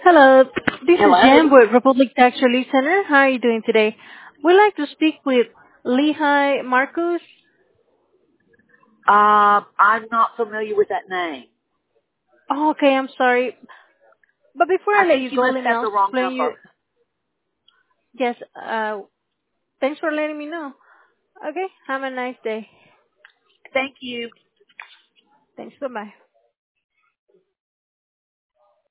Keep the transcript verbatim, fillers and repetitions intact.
Hello, this is Hello. Jem with Republic Tax Relief Center. How are you doing today? We'd like to speak with Lehigh Marcus. Uh, I'm not familiar with that name. Oh, okay, I'm sorry. But before I I let think you you go, must let me have the also wrong explain you. number. Yes, uh, thanks for letting me know. Okay, have a nice day. Thank you. Thanks, bye-bye.